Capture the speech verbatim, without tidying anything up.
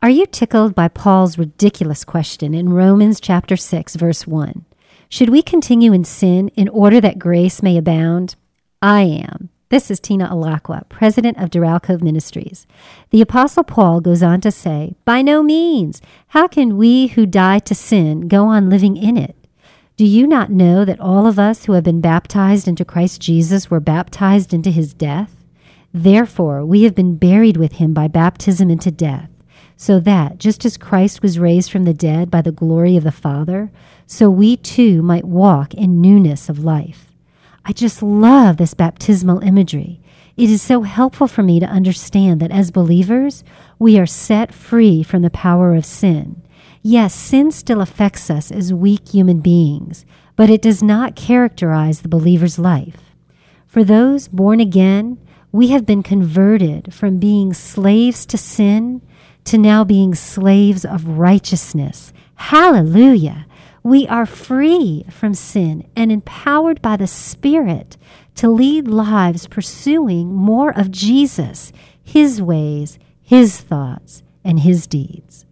Are you tickled by Paul's ridiculous question in Romans chapter six, verse one? Should we continue in sin in order that grace may abound? I am. This is Tina Alakwa, president of Doral Cove Ministries. The Apostle Paul goes on to say, by no means. How can we who die to sin go on living in it? Do you not know that all of us who have been baptized into Christ Jesus were baptized into his death? Therefore, we have been buried with him by baptism into death, so that, just as Christ was raised from the dead by the glory of the Father, so we too might walk in newness of life. I just love this baptismal imagery. It is so helpful for me to understand that as believers, we are set free from the power of sin. Yes, sin still affects us as weak human beings, but it does not characterize the believer's life. For those born again, we have been converted from being slaves to sin to now being slaves of righteousness. Hallelujah! We are free from sin and empowered by the Spirit to lead lives pursuing more of Jesus, his ways, his thoughts, and his deeds.